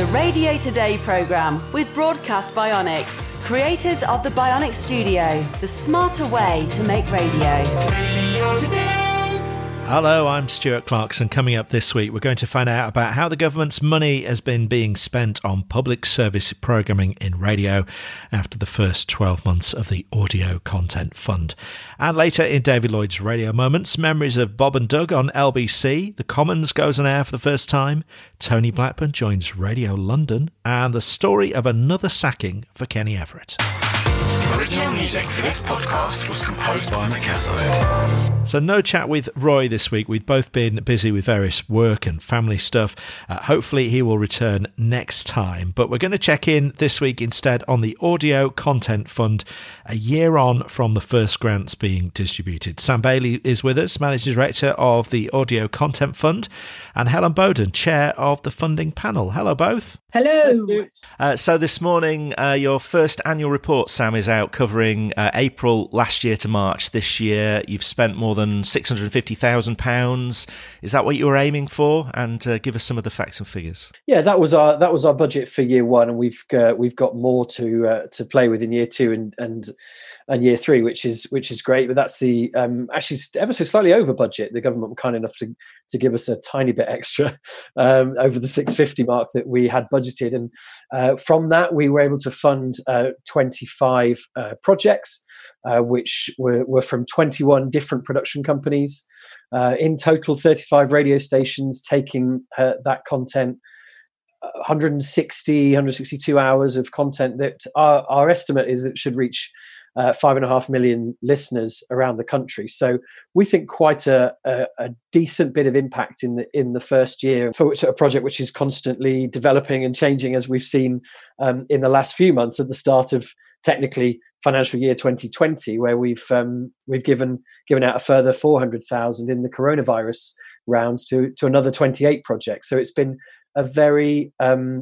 the Radio Today programme with Broadcast Bionics, creators of the Bionic Studio, the smarter way to make radio. Radio Today. Hello, I'm Stuart Clarkson. Coming up this week, we're going to find out about how the government's money has been being spent on public service programming in radio after the first 12 months of the Audio Content Fund. And later in David Lloyd's Radio Moments, memories of Bob and Doug on LBC, The Commons goes on air for the first time, Tony Blackburn joins Radio London, and the story of another sacking for Kenny Everett. Original music for this podcast was composed by Mikazo. So no chat with Roy this week. We've both been busy with various work and family stuff. Hopefully he will return next time. But we're going to check in this week instead on the Audio Content Fund, a year on from the first grants being distributed. Sam Bailey is with us, Managing Director of the Audio Content Fund, and Helen Bowden, Chair of the funding panel. Hello, both. Hello. So this morning, your first annual report, Sam, is out covering April last year to March this year. You've spent more than £650,000. Is that what you were aiming for? And give us some of the facts and figures. Yeah, that was our budget for year one, and we've got more to play with in year two and year three, which is great. But that's the actually ever so slightly over budget. The government were kind enough to give us a tiny bit extra over the 650 mark that we had budgeted, and from that we were able to fund 25 projects, which were from 21 different production companies. In total, 35 radio stations taking that content. 162 hours of content that our estimate is that it should reach 5.5 million listeners around the country. So we think quite a decent bit of impact in the first year for which a project which is constantly developing and changing, as we've seen in the last few months at the start of technically financial year 2020, where we've given out a further 400,000 in the coronavirus rounds to another 28 projects. So it's been a very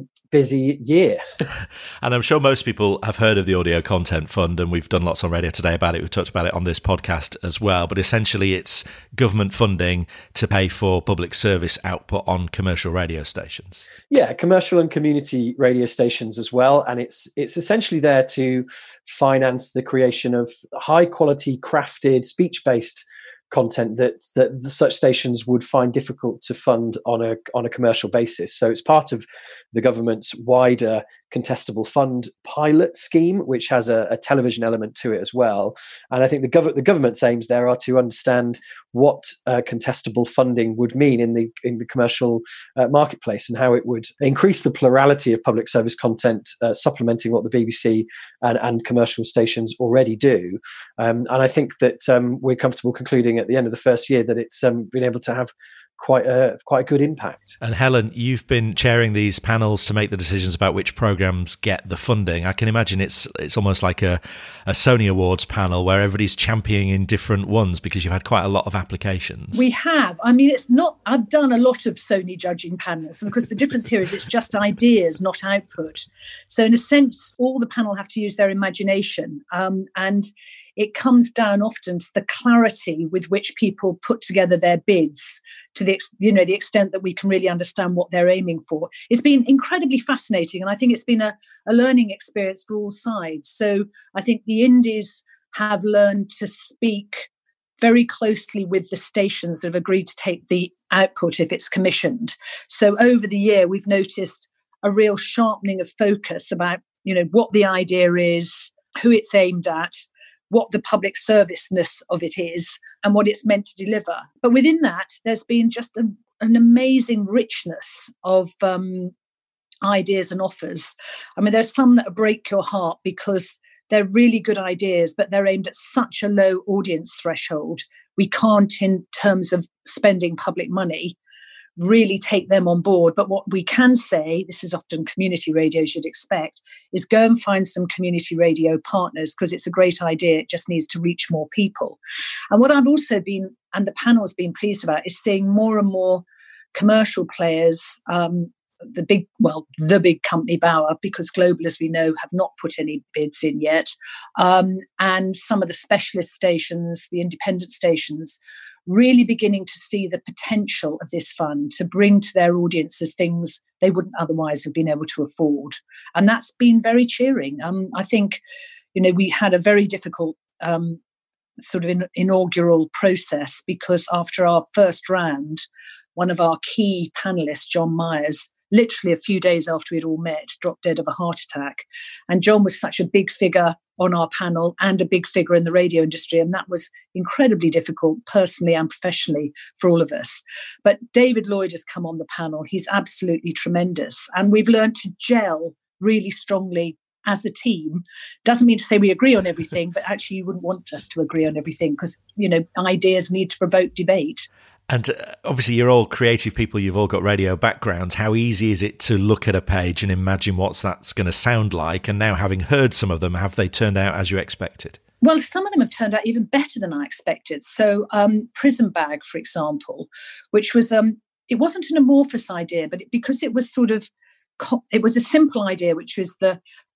busy year. And I'm sure most people have heard of the Audio Content Fund, and we've done lots on Radio Today about it. We've talked about it on this podcast as well. But essentially, it's government funding to pay for public service output on commercial radio stations. Yeah, commercial and community radio stations as well. And it's essentially there to finance the creation of high quality, crafted, speech-based content that such stations would find difficult to fund on a commercial basis. So it's part of the government's wider contestable fund pilot scheme, which has a television element to it as well. And I think the government's aims there are to understand what contestable funding would mean in the commercial marketplace, and how it would increase the plurality of public service content, supplementing what the BBC and commercial stations already do. And I think that we're comfortable concluding at the end of the first year that it's been able to have quite a good impact. And Helen, you've been chairing these panels to make the decisions about which programmes get the funding. I can imagine it's almost like a Sony Awards panel where everybody's championing in different ones, because you've had quite a lot of applications. We have. I mean, I've done a lot of Sony judging panels, and of course the difference here is it's just ideas, not output. So in a sense, all the panel have to use their imagination, and it comes down often to the clarity with which people put together their bids, to the extent that we can really understand what they're aiming for. It's been incredibly fascinating, and I think it's been a learning experience for all sides. So I think the indies have learned to speak very closely with the stations that have agreed to take the output if it's commissioned. So over the year, we've noticed a real sharpening of focus about, what the idea is, who it's aimed at, what the public serviceness of it is, and what it's meant to deliver. But within that, there's been just an amazing richness of ideas and offers. I mean, there's some that break your heart because they're really good ideas, but they're aimed at such a low audience threshold. We can't, in terms of spending public money, really take them on board. But what we can say, this is often community radio you'd expect, is go and find some community radio partners, because it's a great idea. It just needs to reach more people. And what I've also been, and the panel's been pleased about, is seeing more and more commercial players, the big company Bauer, because Global, as we know, have not put any bids in yet, and some of the specialist stations, the independent stations, really beginning to see the potential of this fund to bring to their audiences things they wouldn't otherwise have been able to afford. And that's been very cheering. I think, we had a very difficult sort of inaugural process, because after our first round, one of our key panelists, John Myers, literally a few days after we'd all met, dropped dead of a heart attack. And John was such a big figure on our panel and a big figure in the radio industry. And that was incredibly difficult personally and professionally for all of us. But David Lloyd has come on the panel. He's absolutely tremendous. And we've learned to gel really strongly as a team. Doesn't mean to say we agree on everything, but actually you wouldn't want us to agree on everything, because, ideas need to provoke debate. And obviously you're all creative people, you've all got radio backgrounds. How easy is it to look at a page and imagine what that's going to sound like? And now, having heard some of them, have they turned out as you expected? Well, some of them have turned out even better than I expected. So Prison Bag, for example, which was, it wasn't an amorphous idea, but because it was it was a simple idea, which was the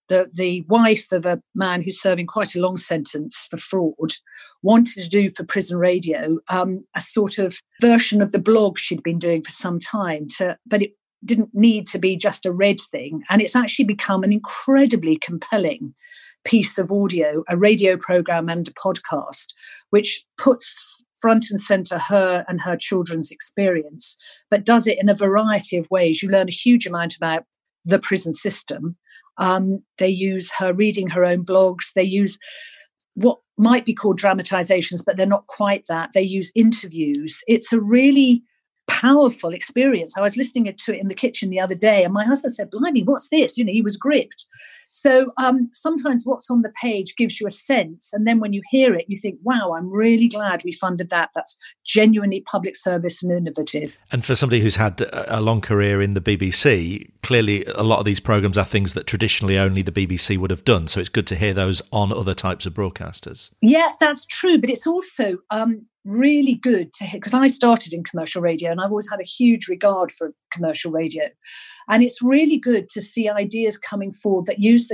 wife of a man who's serving quite a long sentence for fraud wanted to do for prison radio a sort of version of the blog she'd been doing for some time, but it didn't need to be just a read thing. And it's actually become an incredibly compelling piece of audio, a radio program and a podcast, which puts front and center her and her children's experience, but does it in a variety of ways. You learn a huge amount about the prison system. They use her reading her own blogs. They use what might be called dramatizations, but they're not quite that. They use interviews. It's a really powerful experience. I was listening to it in the kitchen the other day, and my husband said, "Blimey, what's this?" He was gripped. So sometimes what's on the page gives you a sense, and then when you hear it, you think, "Wow, I'm really glad we funded that. That's genuinely public service and innovative." And for somebody who's had a long career in the BBC, clearly a lot of these programmes are things that traditionally only the BBC would have done. So it's good to hear those on other types of broadcasters. Yeah, that's true. But it's also really good to hear, because I started in commercial radio and I've always had a huge regard for commercial radio. And it's really good to see ideas coming forward that use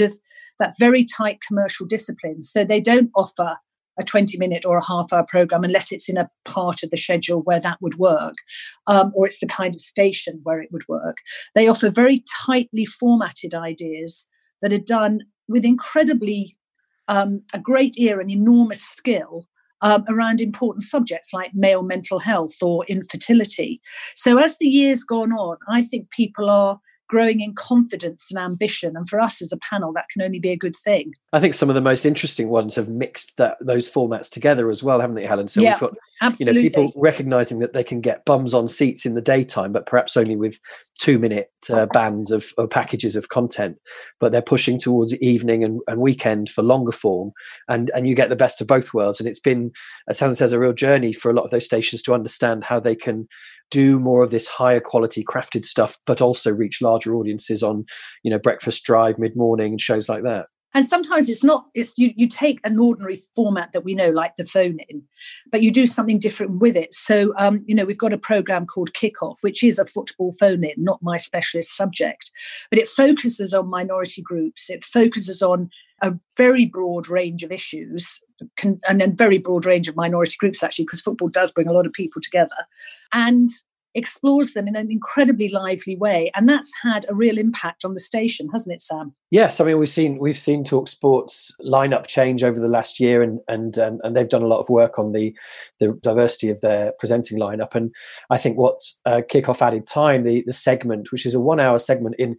that very tight commercial discipline. So they don't offer a 20-minute or a half-hour program unless it's in a part of the schedule where that would work, or it's the kind of station where it would work. They offer very tightly formatted ideas that are done with incredibly a great ear and enormous skill around important subjects like male mental health or infertility. So as the years gone on, I think people are growing in confidence and ambition. And for us as a panel, that can only be a good thing. I think some of the most interesting ones have mixed those formats together as well, haven't they, Helen? So yeah, we've got absolutely. People recognizing that they can get bums on seats in the daytime, but perhaps only with 2-minute bands of packages of content. But they're pushing towards evening and weekend for longer form. And you get the best of both worlds. And it's been, as Helen says, a real journey for a lot of those stations to understand how they can do more of this higher quality crafted stuff, but also reach larger audiences on, breakfast drive, mid-morning and shows like that. And sometimes you take an ordinary format that we know, like the phone in, but you do something different with it. So, we've got a program called Kickoff, which is a football phone in, not my specialist subject, but it focuses on minority groups. It focuses on a very broad range of issues and a very broad range of minority groups, actually, because football does bring a lot of people together, and explores them in an incredibly lively way. And that's had a real impact on the station, hasn't it, Sam? Yes, I mean we've seen TalkSport's lineup change over the last year, and they've done a lot of work on the diversity of their presenting lineup. And I think what Kickoff added time, the segment, which is a 1-hour segment in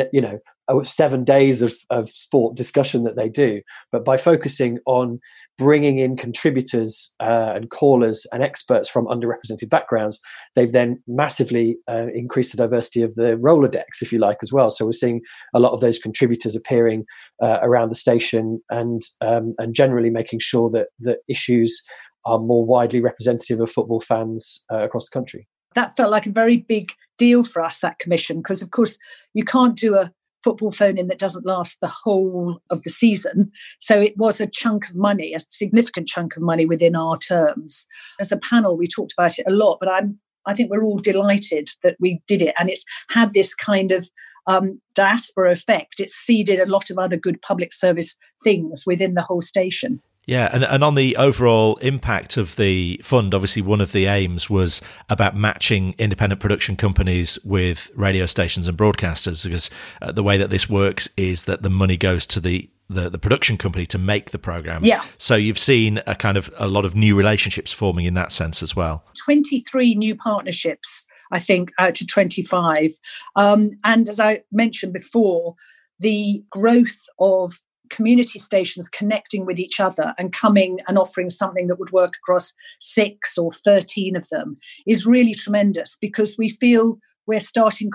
7 days of sport discussion that they do, but by focusing on bringing in contributors and callers and experts from underrepresented backgrounds, they've then massively increased the diversity of the Rolodex, if you like, as well. So we're seeing a lot of those contributors appearing around the station, and generally making sure that issues are more widely representative of football fans across the country. That felt like a very big deal for us, that commission, because of course you can't do a football phone-in that doesn't last the whole of the season. So it was a chunk of money, a significant chunk of money within our terms. As a panel, we talked about it a lot, but I think we're all delighted that we did it. And it's had this kind of diaspora effect. It's seeded a lot of other good public service things within the whole station. Yeah, and on the overall impact of the fund, obviously one of the aims was about matching independent production companies with radio stations and broadcasters, because the way that this works is that the money goes to the production company to make the programme. Yeah. So you've seen a lot of new relationships forming in that sense as well. 23 new partnerships, I think, out to 25. And as I mentioned before, the growth of community stations connecting with each other and coming and offering something that would work across 6 or 13 of them is really tremendous, because we feel we're starting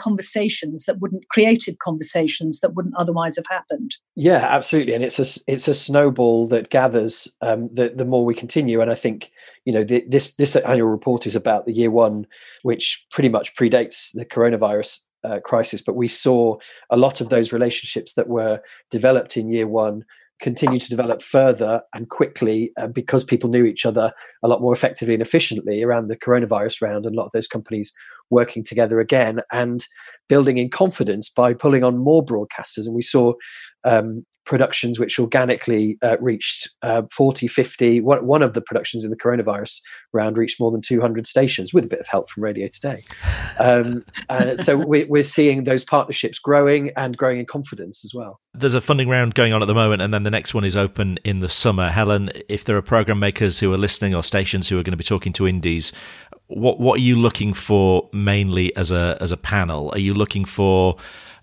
creative conversations that wouldn't otherwise have happened. Yeah, absolutely. And it's a snowball that gathers the more we continue. And I think, this annual report is about the year one, which pretty much predates the coronavirus crisis, but we saw a lot of those relationships that were developed in year one continue to develop further and quickly, because people knew each other a lot more effectively and efficiently around the coronavirus round, and a lot of those companies working together again and building in confidence by pulling on more broadcasters. And we saw productions which organically reached 40, 50. One of the productions in the coronavirus round reached more than 200 stations with a bit of help from Radio Today. And so we're seeing those partnerships growing in confidence as well. There's a funding round going on at the moment, and then the next one is open in the summer. Helen, if there are programme makers who are listening or stations who are going to be talking to indies, what are you looking for mainly as a panel? Are you looking for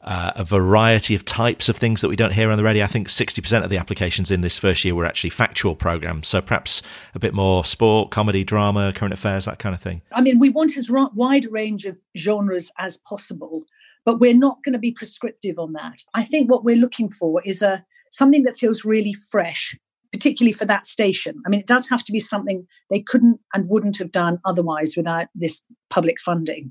a variety of types of things that we don't hear on the radio? I think 60% of the applications in this first year were actually factual programmes, so perhaps a bit more sport, comedy, drama, current affairs, that kind of thing. I mean, we want as wide a range of genres as possible, but we're not going to be prescriptive on that. I think what we're looking for is something that feels really fresh, particularly for that station. I mean, it does have to be something they couldn't and wouldn't have done otherwise without this public funding.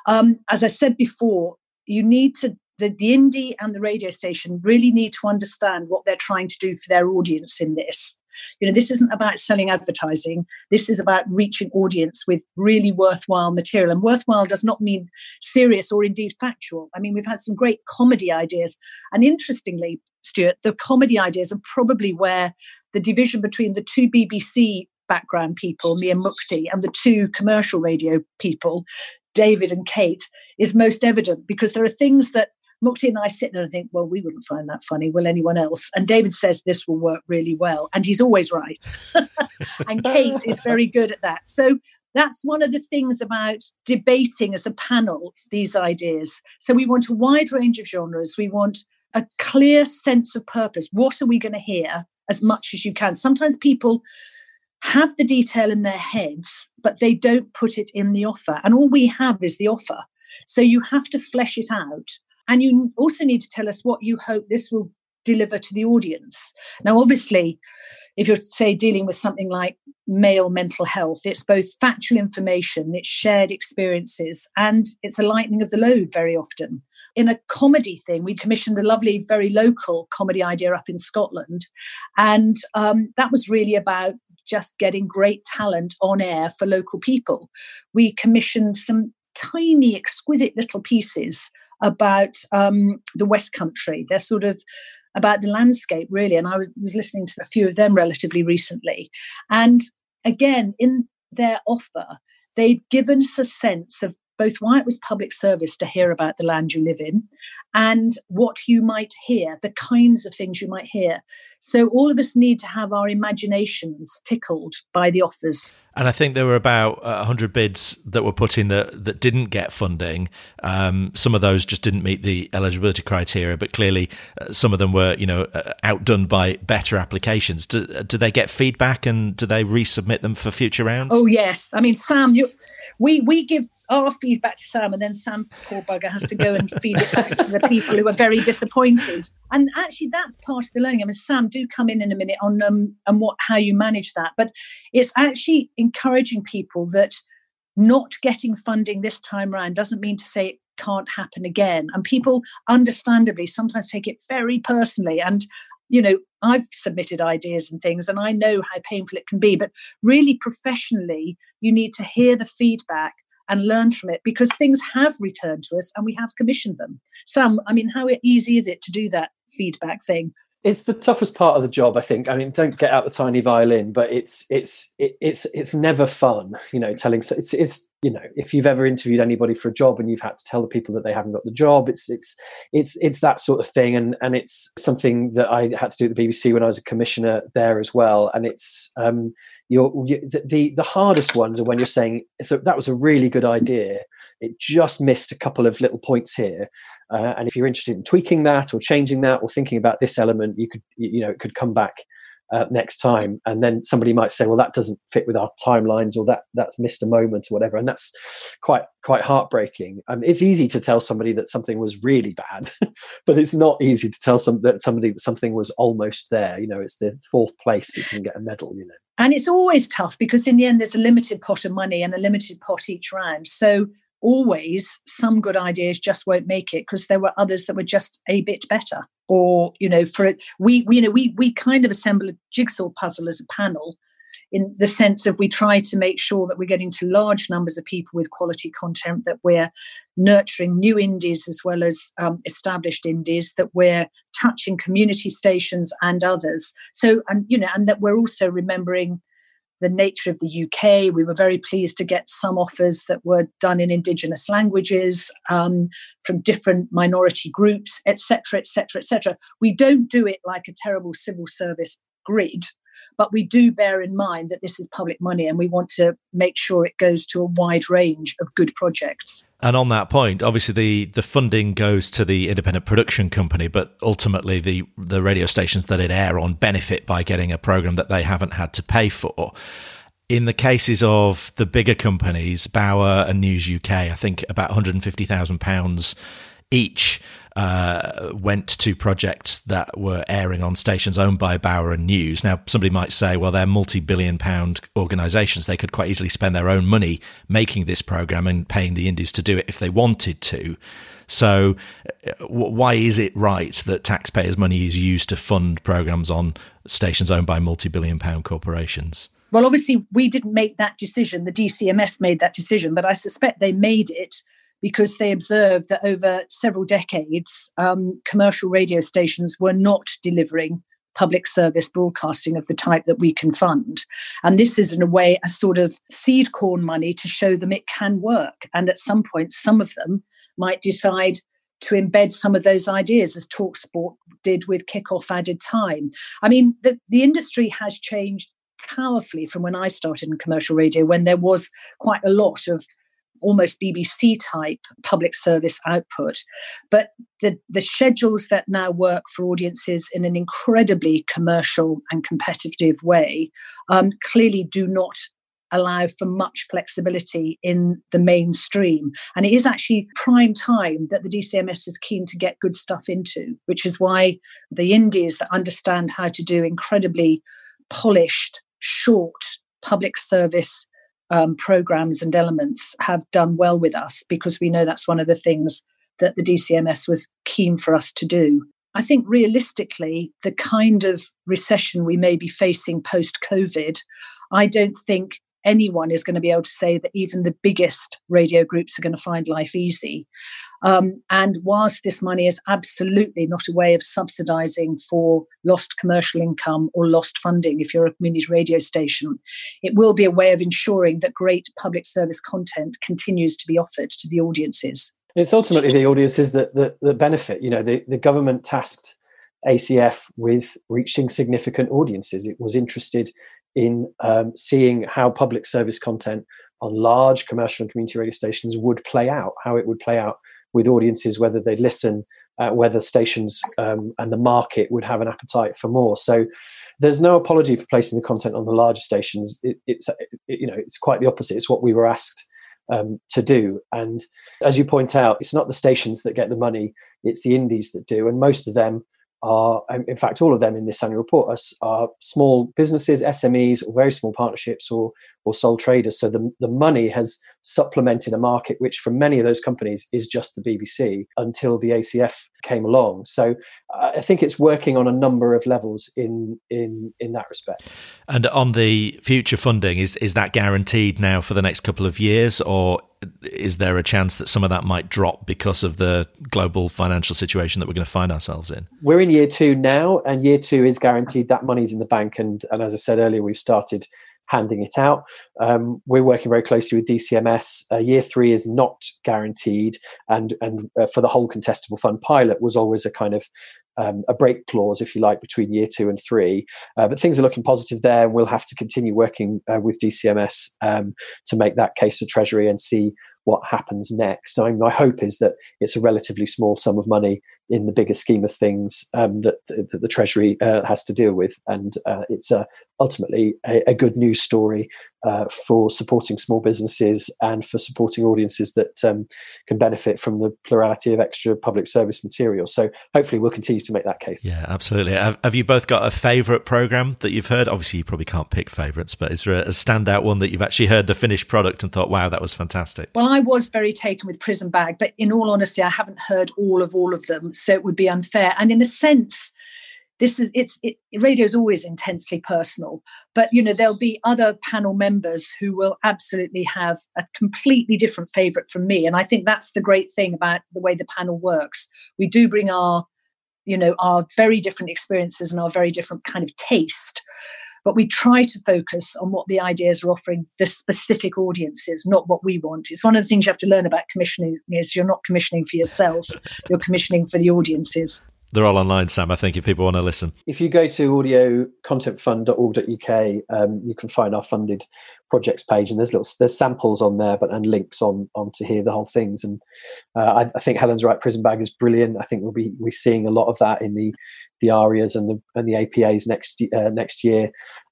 As I said before, you need to the indie and the radio station really need to understand what they're trying to do for their audience in this. This isn't about selling advertising. This is about reaching audience with really worthwhile material. And worthwhile does not mean serious or indeed factual. I mean, we've had some great comedy ideas. And interestingly, Stuart, the comedy ideas are probably where the division between the two BBC background people, me and Mukti, and the two commercial radio people, David and Kate, is most evident, because there are things that Mukti and I sit there and think, well, we wouldn't find that funny. Will anyone else? And David says this will work really well. And he's always right. And Kate is very good at that. So that's one of the things about debating as a panel, these ideas. So we want a wide range of genres. We want a clear sense of purpose. What are we going to hear as much as you can? Sometimes people have the detail in their heads, but they don't put it in the offer. And all we have is the offer. So you have to flesh it out. And you also need to tell us what you hope this will deliver to the audience. Now, obviously, if you're, say, dealing with something like male mental health, it's both factual information, it's shared experiences, and it's a lightening of the load very often. In a comedy thing, we commissioned a lovely, very local comedy idea up in Scotland. And that was really about just getting great talent on air for local people. We commissioned some tiny, exquisite little pieces about the West Country. They're sort of about the landscape, really. And I was listening to a few of them relatively recently. And again, in their offer, they'd given us a sense of both why it was public service to hear about the land you live in and what you might hear, the kinds of things you might hear. So all of us need to have our imaginations tickled by the offers. And I think there were about 100 bids that were put in that didn't get funding. Some of those just didn't meet the eligibility criteria, but clearly some of them were, outdone by better applications. Do they get feedback, and do they resubmit them for future rounds? Oh, yes. I mean, Sam, we give our feedback to Sam, and then Sam, poor bugger, has to go and feed it back to the people who are very disappointed. And actually, that's part of the learning. I mean, Sam, do come in a minute on how you manage that. But it's actually encouraging people that not getting funding this time around doesn't mean to say it can't happen again. And people, understandably, sometimes take it very personally. And I've submitted ideas and things, and I know how painful it can be. But really, professionally, you need to hear the feedback and learn from it, because things have returned to us and we have commissioned them. Sam, I mean, how easy is it to do that feedback thing? It's the toughest part of the job, I think. I mean, don't get out the tiny violin, but it's never fun, telling. So it's if you've ever interviewed anybody for a job and you've had to tell the people that they haven't got the job, it's that sort of thing, and it's something that I had to do at the BBC when I was a commissioner there as well. And it's the hardest ones are when you're saying, so that was a really good idea, it just missed a couple of little points here, and if you're interested in tweaking that or changing that or thinking about this element, you could it could come back next time, and then somebody might say, well, that doesn't fit with our timelines, or that's missed a moment or whatever, and that's quite heartbreaking. It's easy to tell somebody that something was really bad, but it's not easy to tell somebody that something was almost there. It's the fourth place that doesn't get a medal. And it's always tough because in the end there's a limited pot of money and a limited pot each round. So always some good ideas just won't make it because there were others that were just a bit better. Or, we kind of assemble a jigsaw puzzle as a panel, in the sense of we try to make sure that we're getting to large numbers of people with quality content, that we're nurturing new indies as well as established indies, that we're touching community stations and others. So, and that we're also remembering the nature of the UK. We were very pleased to get some offers that were done in Indigenous languages from different minority groups, etc., etc., etc. We don't do it like a terrible civil service grid, but we do bear in mind that this is public money and we want to make sure it goes to a wide range of good projects. And on that point, obviously the funding goes to the independent production company, but ultimately the radio stations that it air on benefit by getting a programme that they haven't had to pay for. In the cases of the bigger companies, Bauer and News UK, I think about £150,000 each went to projects that were airing on stations owned by Bauer and News. Now, somebody might say, well, they're multi-billion-pound organisations. They could quite easily spend their own money making this programme and paying the indies to do it if they wanted to. So why is it right that taxpayers' money is used to fund programmes on stations owned by multi-billion-pound corporations? Well, obviously, we didn't make that decision. The DCMS made that decision, but I suspect they made it because they observed that over several decades, commercial radio stations were not delivering public service broadcasting of the type that we can fund. And this is, in a way, a sort of seed corn money to show them it can work. And at some point, some of them might decide to embed some of those ideas, as TalkSport did with Kickoff Added Time. I mean, the industry has changed powerfully from when I started in commercial radio, when there was quite a lot of almost BBC type public service output. But the schedules that now work for audiences in an incredibly commercial and competitive way clearly do not allow for much flexibility in the mainstream. And it is actually prime time that the DCMS is keen to get good stuff into, which is why the indies that understand how to do incredibly polished, short public service programs and elements have done well with us, because we know that's one of the things that the DCMS was keen for us to do. I think realistically, the kind of recession we may be facing post-COVID, I don't think anyone is going to be able to say that even the biggest radio groups are going to find life easy. And whilst this money is absolutely not a way of subsidising for lost commercial income or lost funding if you're a community radio station, it will be a way of ensuring that great public service content continues to be offered to the audiences. It's ultimately the audiences that benefit. The government tasked ACF with reaching significant audiences. It was interested in seeing how public service content on large commercial and community radio stations would play out, how it would play out with audiences, whether they'd listen, whether stations and the market would have an appetite for more. So there's no apology for placing the content on the larger stations. It's quite the opposite. It's what we were asked to do. And as you point out, it's not the stations that get the money, it's the indies that do. And most of them are, in fact, all of them in this annual report are small businesses, SMEs, or very small partnerships or sole traders. So the money has supplemented a market which for many of those companies is just the BBC, until the ACF came along. So I think it's working on a number of levels in that respect. And on the future funding, is that guaranteed now for the next couple of years, or is there a chance that some of that might drop because of the global financial situation that we're going to find ourselves in? We're in year 2 now, and year 2 is guaranteed. That money's in the bank, and as I said earlier, we've started handing it out. We're working very closely with DCMS. Year 3 is not guaranteed, and for the whole contestable fund pilot was always a kind of a break clause, if you like, between year 2 and 3. But things are looking positive there. We'll have to continue working with DCMS to make that case to Treasury and see what happens next. I mean, my hope is that it's a relatively small sum of money in the bigger scheme of things that the Treasury has to deal with, and it's ultimately a good news story for supporting small businesses and for supporting audiences that can benefit from the plurality of extra public service material. So hopefully we'll continue to make that case. Yeah, absolutely. Have you both got a favourite programme that you've heard? Obviously, you probably can't pick favourites, but is there a standout one that you've actually heard the finished product and thought, wow, that was fantastic? Well, I was very taken with Prison Bag, but in all honesty, I haven't heard all of them, so it would be unfair. And in a sense, radio is always intensely personal, but there'll be other panel members who will absolutely have a completely different favourite from me, and I think that's the great thing about the way the panel works. We do bring our very different experiences and our very different kind of taste, but we try to focus on what the ideas are offering the specific audiences, not what we want. It's one of the things you have to learn about commissioning is you're not commissioning for yourself, you're commissioning for the audiences. They're all online, Sam, I think, if people want to listen. If you go to audiocontentfund.org.uk, you can find our funded projects page, and there's samples on there, and links on to hear the whole things. And I think Helen's right. Prison Bag is brilliant. I think we're seeing a lot of that in the ARIAs and the APAs next year.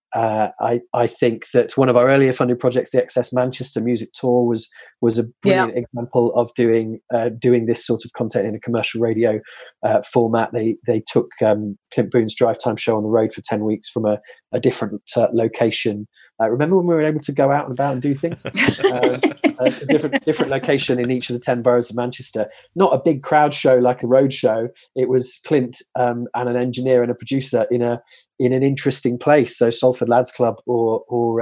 I think that one of our earlier funded projects, the Excess Manchester Music Tour, was a brilliant example of doing this sort of content in a commercial radio format. They took Clint Boone's Drive Time show on the road for 10 weeks from a different location. Remember when we were able to go out and about and do things? A different location in each of the 10 boroughs of Manchester. Not a big crowd show like a road show. It was Clint and an engineer and a producer in an interesting place. So Salford Lads Club or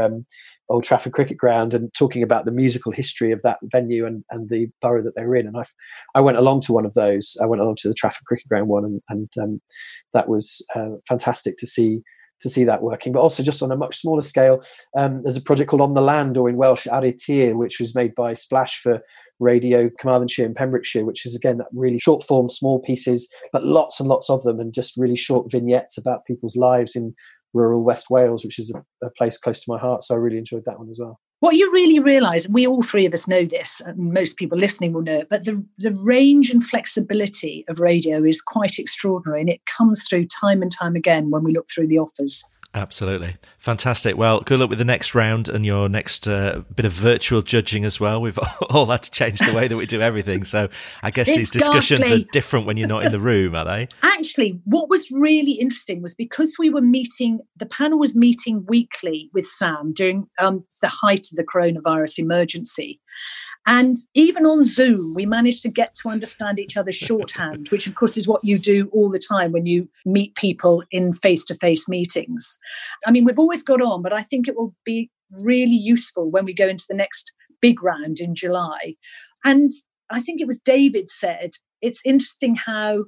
Old Trafford Cricket Ground, and talking about the musical history of that venue and the borough that they were in. And I went along to one of those. I went along to the Trafford Cricket Ground one, and that was fantastic to see that working. But also just on a much smaller scale, there's a project called On the Land, or in Welsh, Ar y Tir, which was made by Splash for Radio Carmarthenshire and Pembrokeshire, which is again that really short form, small pieces, but lots and lots of them, and just really short vignettes about people's lives in rural West Wales, which is a place close to my heart. So I really enjoyed that one as well. What you really realise, and we all three of us know this, and most people listening will know it, but the range and flexibility of radio is quite extraordinary, and it comes through time and time again when we look through the offers. Absolutely. Fantastic. Well, good luck with the next round and your next bit of virtual judging as well. We've all had to change the way that we do everything. So I guess these discussions are different when you're not in the room, are they? Actually, what was really interesting was because we were meeting, the panel was meeting weekly with Sam during the height of the coronavirus emergency. And even on Zoom, we managed to get to understand each other's shorthand, which, of course, is what you do all the time when you meet people in face-to-face meetings. I mean, we've always got on, but I think it will be really useful when we go into the next big round in July. And I think it was David said, it's interesting how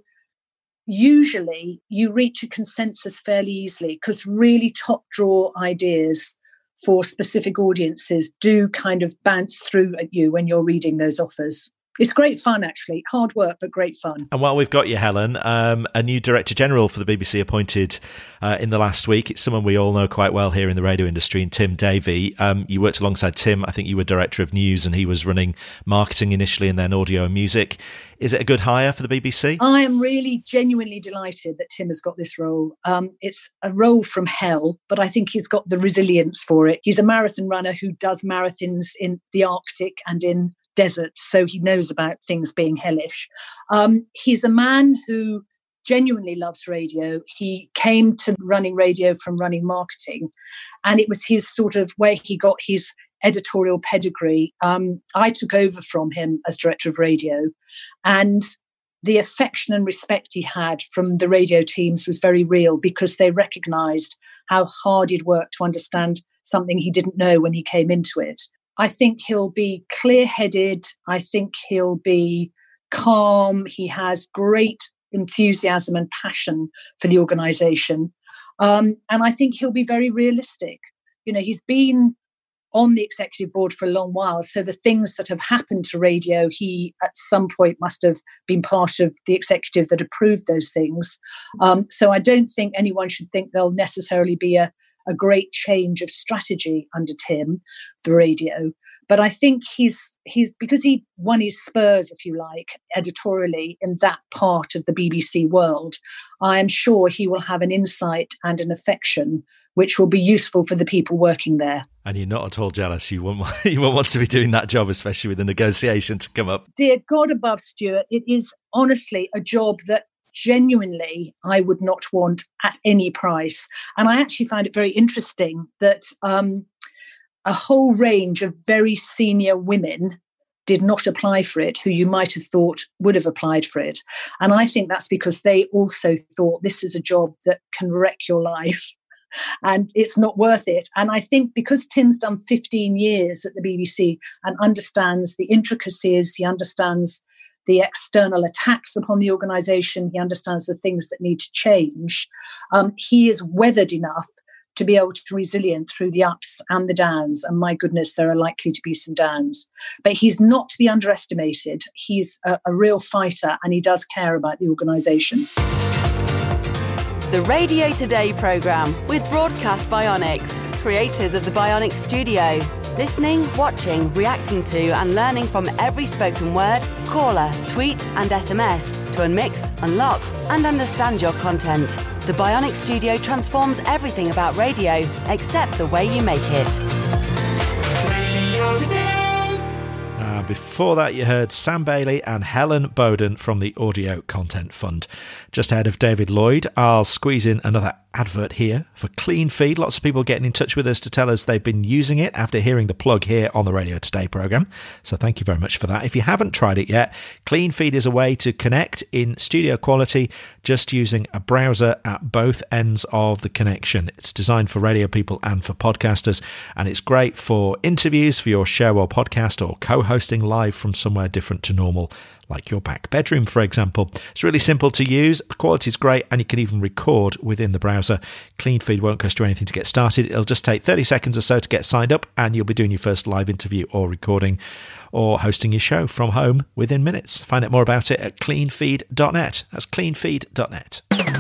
usually you reach a consensus fairly easily because really top-drawer ideas for specific audiences do kind of bounce through at you when you're reading those offers. It's great fun, actually. Hard work, but great fun. And while we've got you, Helen, a new Director General for the BBC appointed in the last week. It's someone we all know quite well here in the radio industry, and Tim Davey. You worked alongside Tim. I think you were Director of News, and he was running marketing initially and then audio and music. Is it a good hire for the BBC? I am really genuinely delighted that Tim has got this role. It's a role from hell, but I think he's got the resilience for it. He's a marathon runner who does marathons in the Arctic and in desert, so he knows about things being hellish. He's a man who genuinely loves radio. He came to running radio from running marketing, and it was his sort of where he got his editorial pedigree. I took over from him as Director of Radio, and the affection and respect he had from the radio teams was very real, because they recognised how hard he'd worked to understand something he didn't know when he came into it. I think he'll be clear-headed. I think he'll be calm. He has great enthusiasm and passion for the organisation. And I think he'll be very realistic. You know, he's been on the executive board for a long while, so the things that have happened to radio, he at some point must have been part of the executive that approved those things. So I don't think anyone should think there'll necessarily be a great change of strategy under Tim for radio. But I think he's because he won his spurs, if you like, editorially in that part of the BBC world, I am sure he will have an insight and an affection which will be useful for the people working there. And you're not at all jealous. You won't want to be doing that job, especially with the negotiation to come up. Dear God above, Stuart, it is honestly a job that genuinely I would not want at any price. And I actually find it very interesting that a whole range of very senior women did not apply for it, who you might have thought would have applied for it. And I think that's because they also thought this is a job that can wreck your life and it's not worth it. And I think because Tim's done 15 years at the BBC and understands the intricacies, he understands the external attacks upon the organisation, he understands the things that need to change, he is weathered enough to be able to be resilient through the ups and the downs. And my goodness, there are likely to be some downs. But he's not to be underestimated. He's a real fighter and he does care about the organisation. The Radio Today programme with Broadcast Bionics, creators of the Bionics Studio. Listening, watching, reacting to and learning from every spoken word, caller, tweet and SMS to unmix, unlock and understand your content. The Bionics Studio transforms everything about radio except the way you make it. Radio Today. Before that, you heard Sam Bailey and Helen Bowden from the Audio Content Fund. Just ahead of David Lloyd, I'll squeeze in another advert here for Clean Feed. Lots of people getting in touch with us to tell us they've been using it after hearing the plug here on the Radio Today programme. So thank you very much for that. If you haven't tried it yet, Clean Feed is a way to connect in studio quality just using a browser at both ends of the connection. It's designed for radio people and for podcasters, and it's great for interviews for your show or podcast, or co-hosting live from somewhere different to normal, like your back bedroom, for example. It's really simple to use, the quality is great, and you can even record within the browser. Clean Feed won't cost you anything to get started. It'll just take 30 seconds or so to get signed up, and you'll be doing your first live interview or recording or hosting your show from home within minutes. Find out more about it at cleanfeed.net. That's cleanfeed.net.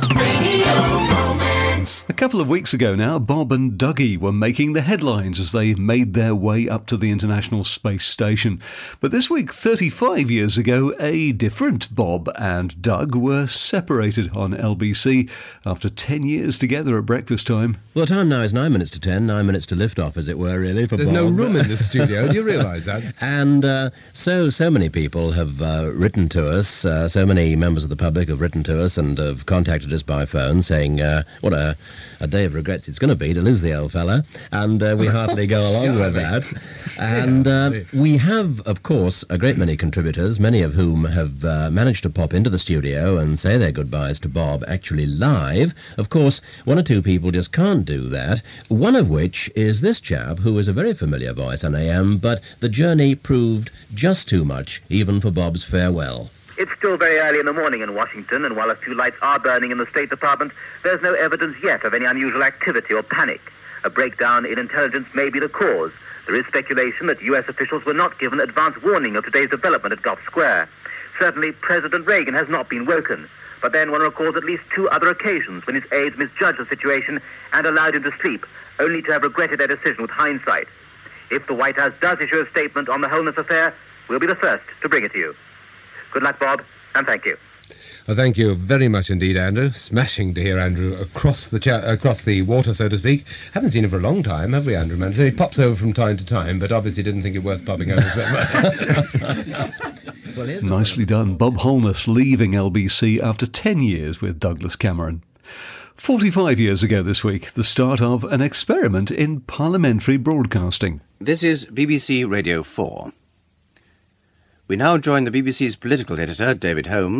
A couple of weeks ago now, Bob and Dougie were making the headlines as they made their way up to the International Space Station. But this week, 35 years ago, a different Bob and Doug were separated on LBC after 10 years together at breakfast time. Well, the time now is 9 minutes to 10, 9 minutes to lift off, as it were, really, for There's Bob. no room in the studio, do you realise that? And so many people have written to us, so many members of the public have written to us and have contacted us by phone saying, what a day of regrets it's going to be to lose the old fella, and we heartily go along with that. And we have, of course, a great many contributors, many of whom have managed to pop into the studio and say their goodbyes to Bob actually live. Of course, one or two people just can't do that, one of which is this chap, who is a very familiar voice on AM, but the journey proved just too much, even for Bob's farewell. It's still very early in the morning in Washington, and while a few lights are burning in the State Department, there's no evidence yet of any unusual activity or panic. A breakdown in intelligence may be the cause. There is speculation that U.S. officials were not given advance warning of today's development at Gulf Square. Certainly, President Reagan has not been woken, but then one recalls at least two other occasions when his aides misjudged the situation and allowed him to sleep, only to have regretted their decision with hindsight. If the White House does issue a statement on the Holness affair, we'll be the first to bring it to you. Good luck, Bob, and thank you. Well, thank you very much indeed, Andrew. Smashing to hear Andrew across the water, so to speak. Haven't seen him for a long time, have we, Andrew? Man, so he pops over from time to time, but obviously didn't think it worth popping over so much. Nicely done. Bob Holness leaving LBC after 10 years with Douglas Cameron. 45 years ago this week, the start of an experiment in parliamentary broadcasting. This is BBC Radio 4. We now join the BBC's political editor, David Holmes, for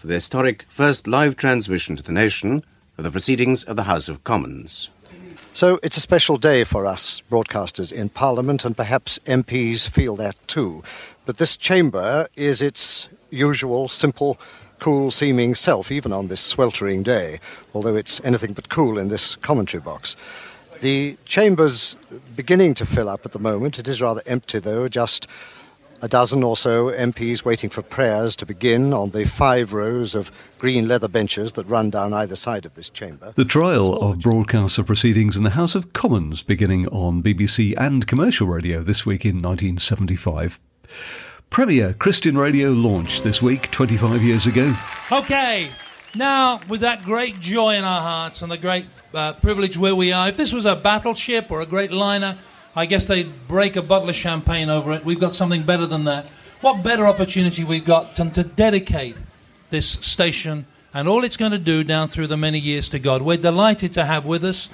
for the historic first live transmission to the nation of the proceedings of the House of Commons. So it's a special day for us broadcasters in Parliament, and perhaps MPs feel that too. But this chamber is its usual, simple, cool-seeming self, even on this sweltering day, although it's anything but cool in this commentary box. The chamber's beginning to fill up at the moment. It is rather empty, though, just a dozen or so MPs waiting for prayers to begin on the 5 rows of green leather benches that run down either side of this chamber. The trial of broadcaster proceedings in the House of Commons beginning on BBC and commercial radio this week in 1975. Premier Christian Radio launched this week 25 years ago. OK, now with that great joy in our hearts and the great privilege where we are, if this was a battleship or a great liner, I guess they'd break a bottle of champagne over it. We've got something better than that. What better opportunity we've got to dedicate this station and all it's going to do down through the many years to God. We're delighted to have with us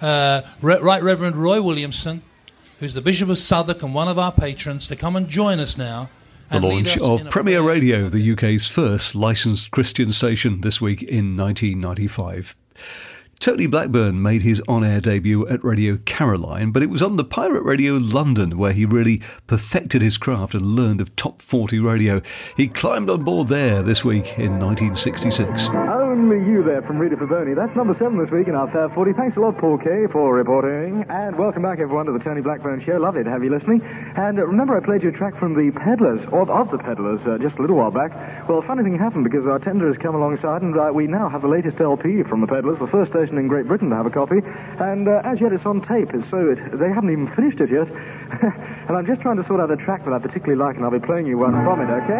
Right Reverend Roy Williamson, who's the Bishop of Southwark and one of our patrons, to come and join us now. The launch of Premier Radio, the UK's first licensed Christian station, this week in 1995. Tony Blackburn made his on-air debut at Radio Caroline, but it was on the Pirate Radio London where he really perfected his craft and learned of top 40 radio. He climbed on board there this week in 1966. Only you there from Reader for Boney. That's number 7 this week in our Fair 40. Thanks a lot, Paul Kay, for reporting. And welcome back, everyone, to the Tony Blackburn Show. Lovely to have you listening. And remember, I played you a track from the Peddlers, or of the Peddlers, just a little while back. Well, a funny thing happened because our tender has come alongside, and we now have the latest LP from the Peddlers, the first station in Great Britain to have a copy. And as yet, it's on tape, so they haven't even finished it yet. And I'm just trying to sort out a track that I particularly like, and I'll be playing you one from it, okay?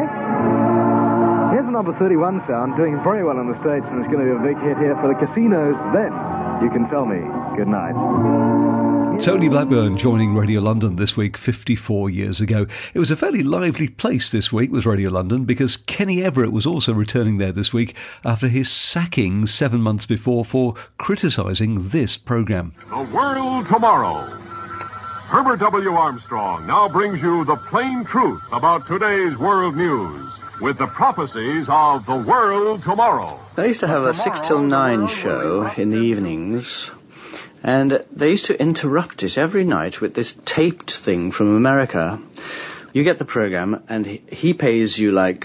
Here's the number 31 sound, doing very well in the States, and it's going to be a big hit here for the Casinos. Then You Can Tell Me Good Night. Tony Blackburn joining Radio London this week 54 years ago. It was a fairly lively place this week, was Radio London, because Kenny Everett was also returning there this week after his sacking 7 months before for criticising this programme. The World Tomorrow. Herbert W. Armstrong now brings you the plain truth about today's world news with the prophecies of the world tomorrow. They used to have a 6 till 9 show in the evenings, and they used to interrupt it every night with this taped thing from America. You get the program, and he pays you like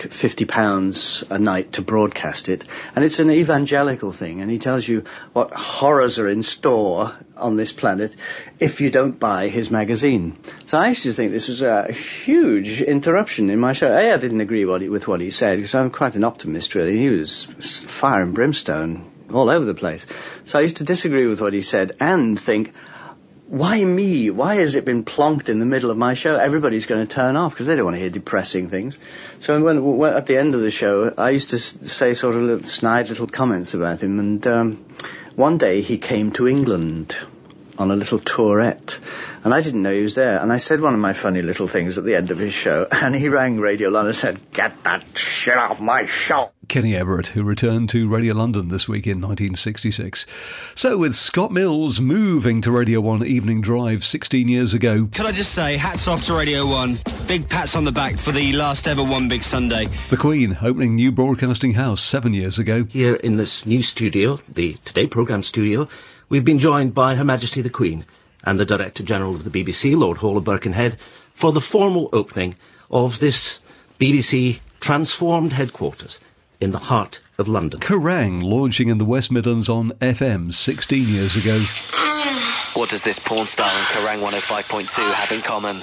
£50 a night to broadcast it, and it's an evangelical thing, and he tells you what horrors are in store on this planet if you don't buy his magazine. So I used to think this was a huge interruption in my show. I didn't agree with what he said, because I'm quite an optimist, really. He was fire and brimstone all over the place. So I used to disagree with what he said and think, why me? Why has it been plonked in the middle of my show? Everybody's going to turn off because they don't want to hear depressing things. So when at the end of the show, I used to say sort of snide little comments about him. And one day he came to England on a little tourette, and I didn't know he was there. And I said one of my funny little things at the end of his show, and he rang Radio London and said, "Get that shit off my show." Kenny Everett, who returned to Radio London this week in 1966. So with Scott Mills moving to Radio 1 Evening Drive 16 years ago. Could I just say, hats off to Radio 1. Big pats on the back for the last ever One Big Sunday. The Queen opening new broadcasting house 7 years ago. Here in this new studio, the Today programme studio, we've been joined by Her Majesty the Queen and the Director General of the BBC, Lord Hall of Birkenhead, for the formal opening of this BBC transformed headquarters in the heart of London. Kerrang! Launching in the West Midlands on FM 16 years ago. What does this porn star and Kerrang 105.2 have in common?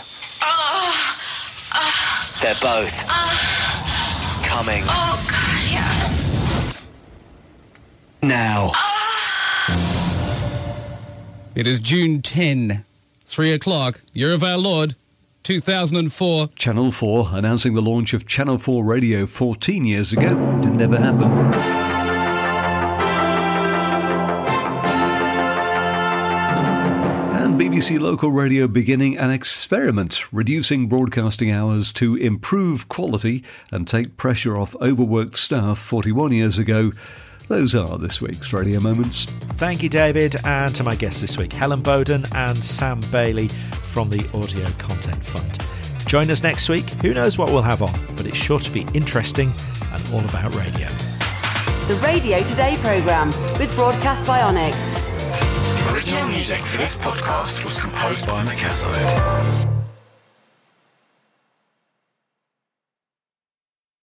They're both coming. Oh, God, yeah. Now. It is June 10, 3 o'clock, year of our Lord, 2004. Channel 4 announcing the launch of Channel 4 Radio 14 years ago. Didn't ever happen. And BBC Local Radio beginning an experiment, reducing broadcasting hours to improve quality and take pressure off overworked staff 41 years ago. Those are this week's Radio Moments. Thank you, David, and to my guests this week, Helen Bowden and Sam Bailey from the Audio Content Fund. Join us next week. Who knows what we'll have on, but it's sure to be interesting and all about radio. the Radio Today programme with Broadcast Bionics. Original music for this podcast was composed by Mikasso.